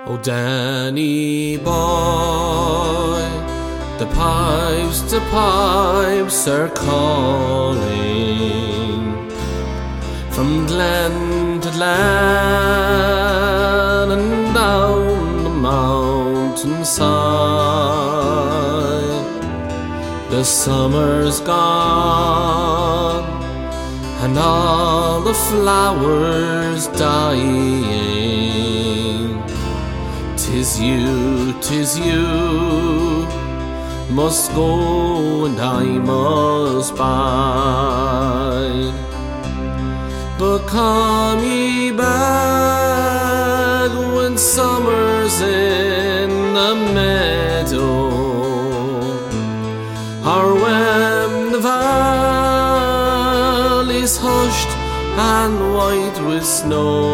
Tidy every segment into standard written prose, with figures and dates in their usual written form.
Oh, Danny boy, the pipes are calling from glen to glen and down the mountainside. The summer's gone and all the flowers dying. 'Tis you must go and I must bide. But come ye back when summer's in the meadow, or when the valley's hushed and white with snow.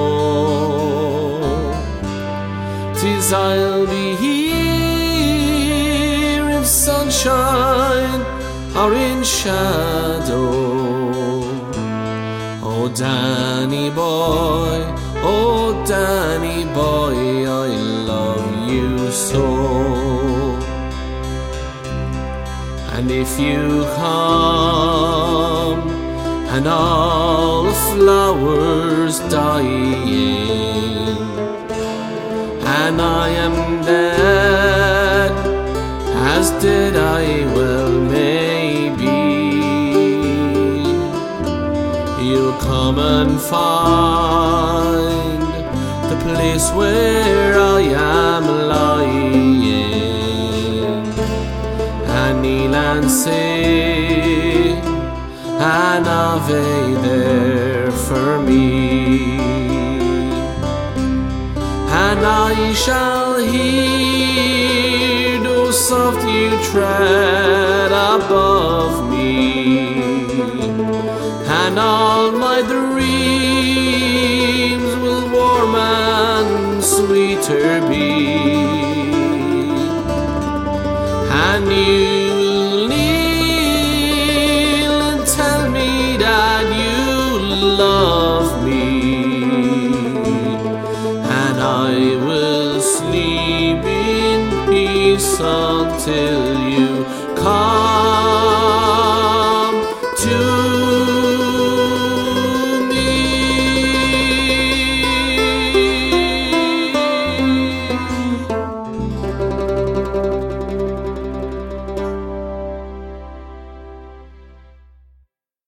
'Tis I'll be here in sunshine or in shadow. Oh, Danny boy, I love you so. And if you come and all the flowers dying, and I am dead, as dead I well may be, you'll come and find the place where I am lying, and kneel and sing an Ave there for me. And I shall hear, though soft you tread above me, and all my dreams will warm and sweeter be, and you will kneel and tell me that you love me, and I will sleep in peace until